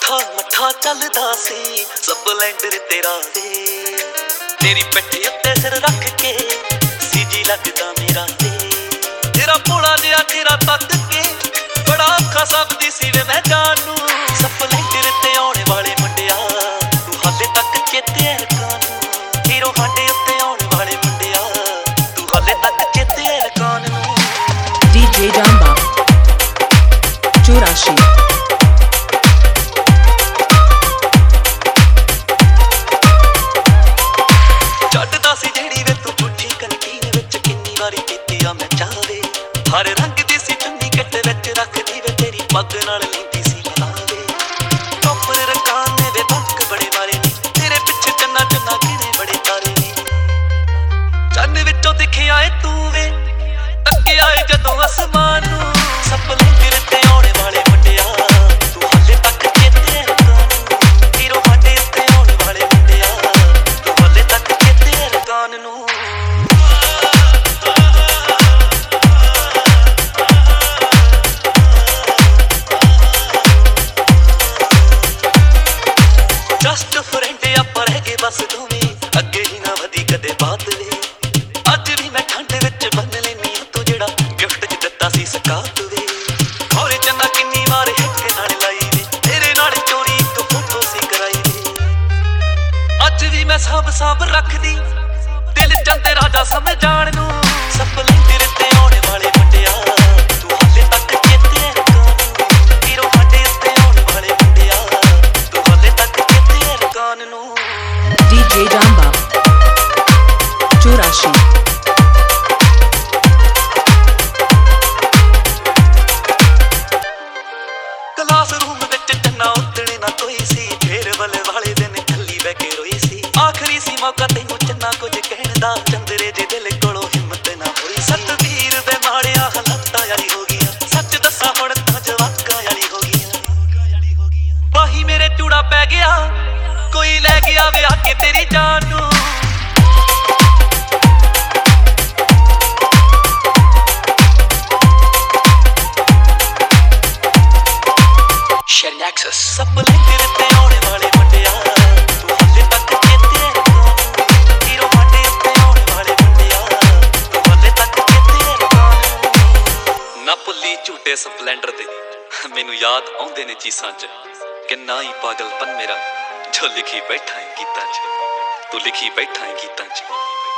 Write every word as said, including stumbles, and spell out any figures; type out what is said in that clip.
ਮੱਠਾ ਮੱਠਾ ਚੱਲਦਾ ਸੀ ਸਪਲੈਂਡਰ ਤੇਰਾ ਵੇ, ਤੇਰੀ ਪਿੱਠ ਉੱਤੇ ਸਿਰ ਰੱਖ ਕੇ ਸੀ ਜੀ ਲੱਗਦਾ ਮੇਰਾ ਵੇ, ਤੇਰਾ ਭੋਲਾ ਜਿਹਾ ਤੇਰਾ ਤੱਕ ਕੇ ਬੜਾ ਔਖਾ ਸਭਦੀ ਸੀ ਵੇ ਮੈਂ ਜਾਣੂ। ਸਪਲੈਂਡਰ ਤੇ ਆਉਣ ਵਾਲੇ ਮੁੰਡਿਆ ਤੂੰ ਹਾਲੇ ਤੱਕ ਚੇਤੇ ਹੈ ਕਾਨੂੰ, ਹੀਰੋ ਸਾਡੇ ਉੱਤੇ ਆਉਣ ਵਾਲੇ ਮੁੰਡਿਆ ਤੂੰ ਹਾਲੇ ਤੱਕ ਚੇਤੇ ਹੈ ਕਾਨੂੰ। ਡੀਜੇ ਡਾਂਬਾ ਚੁਰਾਸੀ ਛੱਡਦਾ ਸੀ ਜਿਹੜੀ ਵੇ ਤੂੰ ਪੁੱਠੀ ਕੰਟੀਨ ਵਿੱਚ ਕਿੰਨੀ ਵਾਰੀ ਪੀਤੀ ਆ ਮੈਂ ਚਾਹਵੇ, ਹਰ ਰੰਗ ਦੀ ਸੀ ਚੁੰਨੀ ਕੱਟ ਵਿੱਚ ਰੱਖਦੀ ਵੇ ਤੇਰੀ ਪੱਗ ਨਾਲ ਲੈਂਦੀ ਸੀ ਲਾਵੇ, ਟੋਪਰ ਰਕਾਨੇ ਵੇ ਬੰਕ ਬੜੇ ਮਾਰੇ ਨੀ ਤੇਰੇ ਪਿੱਛੇ ਚੰਨਾ ਚੰਨਾ ਕਿਨੇ ਬੜੇ ਤਾਰੇ ਨੀ, ਚੰਨ ਵਿੱਚੋਂ ਦਿਖਿਆ ਏ ਤੂੰ ਵੇ ਤੱਕਿਆ ਏ ਜਦੋਂ ਅਸਮਾਨ ਨੂੰ। ਸਪਲੈਂਡਰ ਤੇ ਆਉਣ ਵਾਲੇ ਮੁੰਡਿਆ ਤੂੰ ਹਾਲੇ ਤੱਕ ਚੇਤੇ ਹੈ ਕਾਨੂੰ, ਹੀਰੋ ਸਾਡੇ ਉੱਤੇ ਆਉਣ ਵਾਲੇ ਮੁੰਡਿਆ ਤੂੰ ਹਾਲੇ ਤੱਕ ਚੇਤੇ ਹੈ ਕਾਨੂੰ। ਜਸਟ ਫਰੈਂਡ ਆਪਾਂ ਰਹਿ ਗਏ ਬਸ ਦੋਵੇਂ, ਅੱਗੇ ਹੀ ਨਾ ਵਧੀ ਕਦੇ ਬਾਤ ਵੇ, ਅੱਜ ਵੀ ਮੈਂ ਠੰਡ ਵਿੱਚ ਬੰਨ ਲੈਨੀ ਆ ਤੂੰ ਜਿਹੜਾ ਗਿਫਟ ਚ ਦਿੱਤਾ ਸੀ ਸਕਾਤ ਵੇ, ਹੋਰੇ ਚੰਨਾ ਕਿੰਨੀ ਵਾਰ ਹਿੱਕ ਨਾਲ ਲਾਈ ਵੇ ਤੇਰੇ ਨਾਲ ਚੋਰੀ ਇੱਕ ਫੋਟੋ ਸੀ ਕਰਾਈ ਵੇ, ਅੱਜ ਵੀ ਮੈਂ ਸਾਂਭ ਸਾਂਭ ਰੱਖਦੀ ਦਿਲ ਚੰਦ ਰਾਜਾ ਸਮਝਾਣ ਨੂੰ। ਸਪਲੈਂਡਰ ਤੇ ਆਉਣ ਵਾਲੇ ਮੁੰਡਿਆ ਤੂੰ ਹਾਲੇ ਤੱਕ ਚੇਤੇ ਹੈ ਕਾਨੂੰ, ਹੀਰੋ ਸਾਡੇ ਉੱਤੇ ਆਉਣ ਵਾਲੇ ਮੁੰਡਿਆ ਤੂੰ ਹਾਲੇ ਤੱਕ ਚੇਤੇ ਹੈ ਕਾਨੂੰ। ਡੀਜੇ ਡਾਂਬਾ ਚੁਰਾਸੀ ਕਲਾਸਰੂਮ ਵਿੱਚ ਚੰਨਾ ਉੱਤਣੇ ਨਾ ਕੋਈ ਸੀ, ਫੇਅਰਵੈਲ ਵਾਲੇ ਦਿਨ ਥੱਲੀ ਬਹਿ ਕੇ ਰੋਈ ਸੀ, ਆਖਰੀ ਸੀ ਮੌਕਾ ਤੈਨੂੰ ਚੰਨਾ ਕੁਝ ਕਹਿਣ ਦਾ, ਚੰਦਰੇ ਦੇ ਦਿਲ ਕੋਲੋਂ ਹਿੰਮਤ ਨਾ ਹੋਈ। ਸਤਵੀਰ ਦੇ ਮਾੜਿਆ ਹਾਲਾਤਾਂ ਵਾਲੀ ਹੋ ਗਈਆਂ, ਸੱਚ ਦੱਸਾਂ ਹੁਣ ਤਾਂ ਜਵਾਕਾਂ ਵਾਲੀ ਹੋ ਗਈਆਂ, ਬਾਹੀ ਮੇਰੇ ਚੂੜਾ ਪੈ ਗਿਆ ਕੋਈ ਲੈ ਗਿਆ ਵਿਆਹ ਕੇ ਤੇਰੀ ਜਾਨ ਨੂੰ। ਸਪਲੈਂਡਰ ਤੇ ਆਉਣ ਵਾਲੇ ਮੁੰਡਿਆ ਤੂੰ ਹਾਲੇ ਤੱਕ ਚੇਤੇ ਹੈ ਕਾਨੂੰ, ਹੀਰੋ ਸਾਡੇ ਉੱਤੇ ਆਉਣ ਵਾਲੇ ਮੁੰਡਿਆ ਤੂੰ ਹਾਲੇ ਤੱਕ ਚੇਤੇ ਹੈ ਕਾਨੂੰ। ਨਾ ਭੁੱਲੀ ਝੂਟੇ ਸਪਲੈਂਡਰ ਦੇ ਮੈਨੂੰ ਯਾਦ ਆਉਂਦੇ ਨੇ ਚੀਸਾਂ ਚ, ਕਿੰਨਾ ਹੀ ਪਾਗਲਪਨ ਮੇਰਾ ਜੋ ਲਿਖੀ ਬੈਠਾ ਹੈ ਗੀਤਾਂ ਚ, ਤੂੰ ਲਿਖੀ ਬੈਠਾ ਹੈ ਗੀਤਾਂ ਚ।